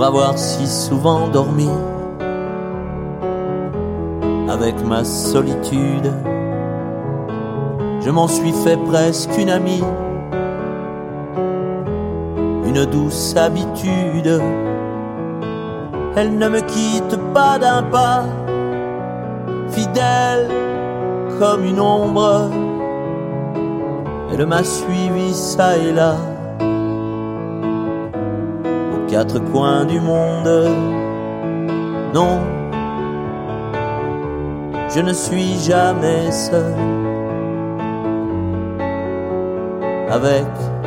pour avoir si souvent dormi avec ma solitude. Je m'en suis fait presque une amie, une douce habitude. Elle ne me quitte pas d'un pas, fidèle comme une ombre. Elle m'a suivi ça et là, aux quatre coins du monde. Non, je ne suis jamais seul avec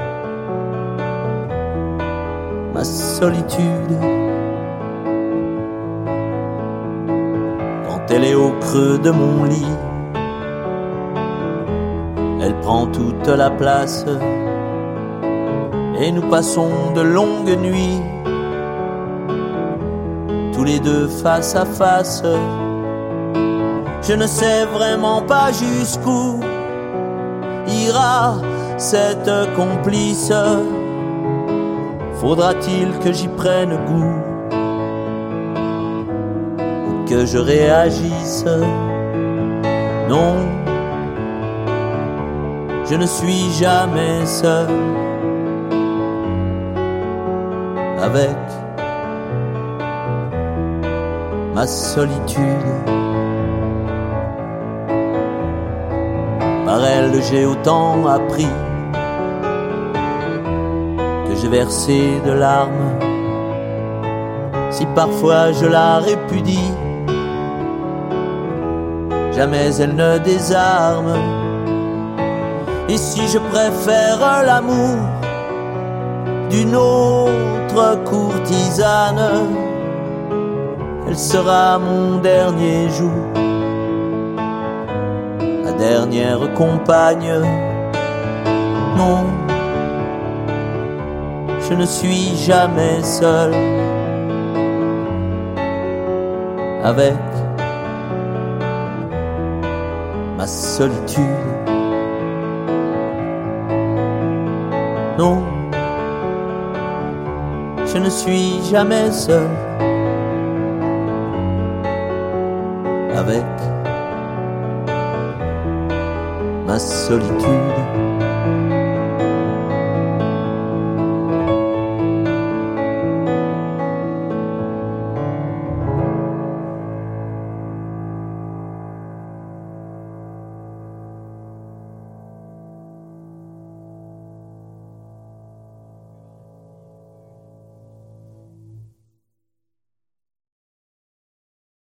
ma solitude. Quand elle est au creux de mon lit, elle prend toute la place et nous passons de longues nuits, tous les deux face à face. Je ne sais vraiment pas jusqu'où ira cette complice. Faudra-t-il que j'y prenne goût ou que je réagisse? Non, je ne suis jamais seul avec ma solitude. Par elle j'ai autant appris que j'ai versé de larmes. Si parfois je la répudie, jamais elle ne désarme. Et si je préfère l'amour d'une autre courtisane, elle sera mon dernier jour, ma dernière compagne. Non, je ne suis jamais seul avec ma solitude. Non, je ne suis jamais seul avec ma solitude.